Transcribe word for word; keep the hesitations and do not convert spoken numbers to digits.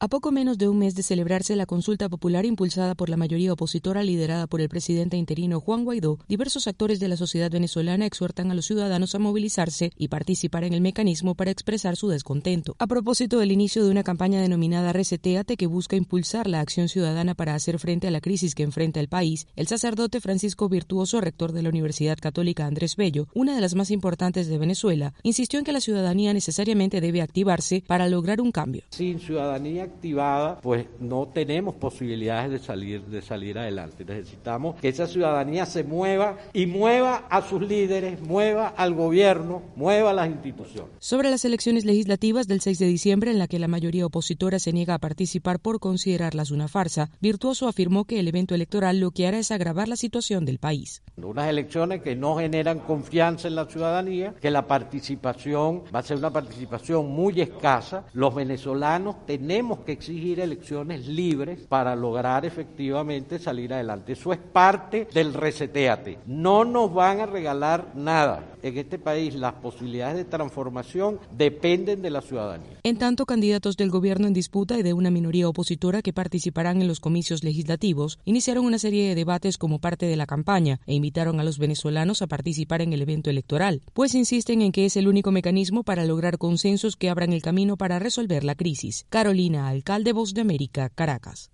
A poco menos de un mes de celebrarse la consulta popular impulsada por la mayoría opositora liderada por el presidente interino Juan Guaidó, diversos actores de la sociedad venezolana exhortan a los ciudadanos a movilizarse y participar en el mecanismo para expresar su descontento. A propósito del inicio de una campaña denominada Resetéate que busca impulsar la acción ciudadana para hacer frente a la crisis que enfrenta el país, el sacerdote Francisco Virtuoso, rector de la Universidad Católica Andrés Bello, una de las más importantes de Venezuela, insistió en que la ciudadanía necesariamente debe activarse para lograr un cambio. Sin ciudadanía activada, pues no tenemos posibilidades de salir, de salir adelante. Necesitamos que esa ciudadanía se mueva y mueva a sus líderes, mueva al gobierno, mueva a las instituciones. Sobre las elecciones legislativas del seis de diciembre, en la que la mayoría opositora se niega a participar por considerarlas una farsa, Virtuoso afirmó que el evento electoral lo que hará es agravar la situación del país. Unas elecciones que no generan confianza en la ciudadanía, que la participación va a ser una participación muy escasa. Los venezolanos tenemos que exigir elecciones libres para lograr efectivamente salir adelante. Eso es parte del resetéate. No nos van a regalar nada. En este país las posibilidades de transformación dependen de la ciudadanía. En tanto, candidatos del gobierno en disputa y de una minoría opositora que participarán en los comicios legislativos iniciaron una serie de debates como parte de la campaña e invitaron a los venezolanos a participar en el evento electoral, pues insisten en que es el único mecanismo para lograr consensos que abran el camino para resolver la crisis. Carolina Alcalde, Voz de América, Caracas.